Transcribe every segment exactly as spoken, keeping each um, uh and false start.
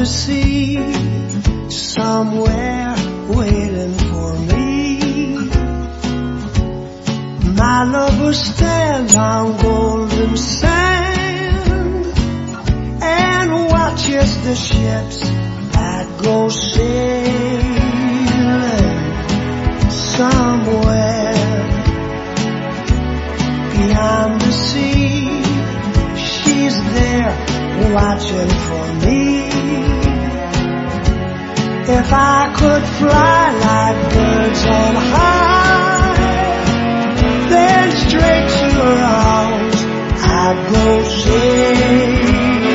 the sea, somewhere waiting for me. My lover stands on golden sand and watches the ships that go sailing somewhere beyond the sea. She's there watching for me. If I could fly like birds on high, then straight to her arms I'd go sailing.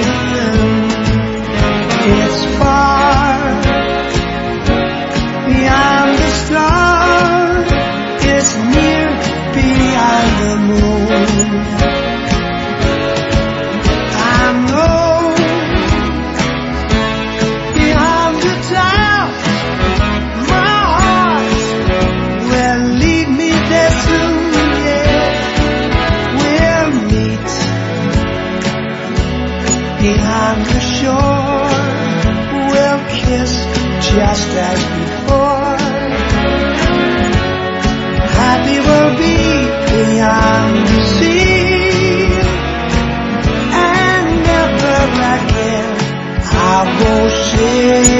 It's far beyond the stars, it's near beyond the moon. I know beyond the towers my heart will lead me there soon. Yeah, we'll meet beyond the shore, we'll kiss just as before. Happy we'll be beyond the sea, and never again I'll go sailing.